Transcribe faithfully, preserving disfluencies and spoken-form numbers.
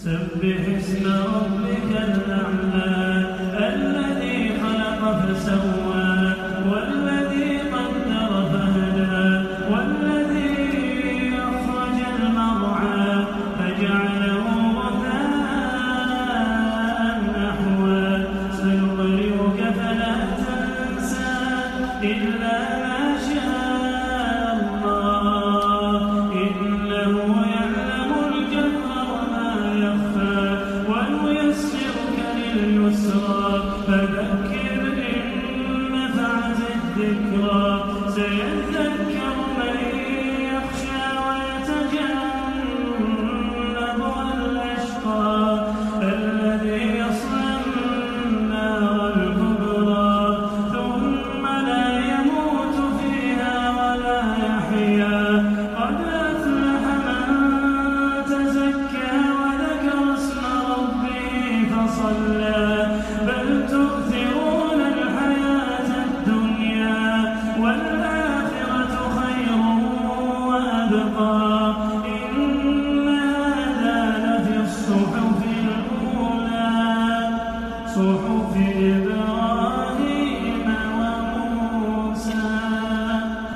سبح اسم ربك الأعلى الذي خلق فسوى والذي قدر فهدى والذي أخرج المرعى فجعله غثاء نحوا سنقرئك فلا تنسى إلا ما شاء الله إنه يعلم الجهر وما يخفى ونيسرك لليسرى فذكر إن نفعت الذكرى سيذكر من يخشى ويتجنبها الأشقى الذي يصلى النار الكبرى ثم لا يموت فيها ولا يحيا قد أفلح من تزكى وذكر اسم ربه فصلى بل تؤثرون الحياة الدنيا والآخرة خير وأبقى إن هذا لفي الصحف الأولى صحف إبراهيم